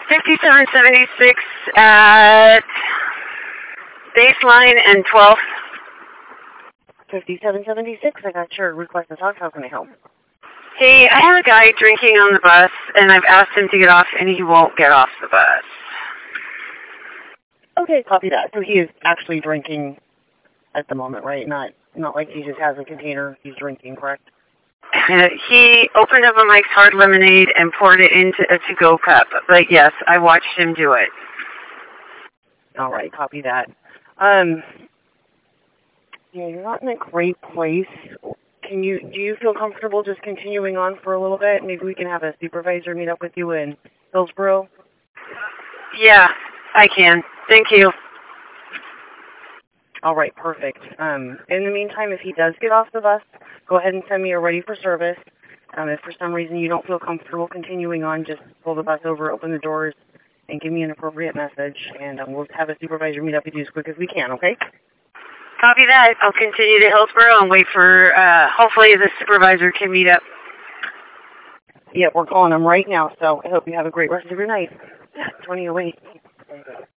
5776 at Baseline and 12th. 5776, I got your request to talk. How can I help? Hey, I have a guy drinking on the bus, and I've asked him to get off, and he won't get off the bus. Okay, copy that. So he is actually drinking at the moment, right? Not like he just has a container he's drinking, correct? He opened up a Mike's Hard Lemonade and poured it into a to-go cup. But yes, I watched him do it. All right, copy that. Yeah, you're not in a great place. Do you feel comfortable just continuing on for a little bit? Maybe we can have a supervisor meet up with you in Hillsboro? Yeah, I can. Thank you. All right, perfect. In the meantime, if he does get off the bus, go ahead and send me a ready for service. If for some reason you don't feel comfortable continuing on, just pull the bus over, open the doors, and give me an appropriate message, and we'll have a supervisor meet up with you as quick as we can, okay? Copy that. I'll continue to Hillsboro and wait for, hopefully the supervisor can meet up. Yeah, we're calling him right now, so I hope you have a great rest of your night. 2008.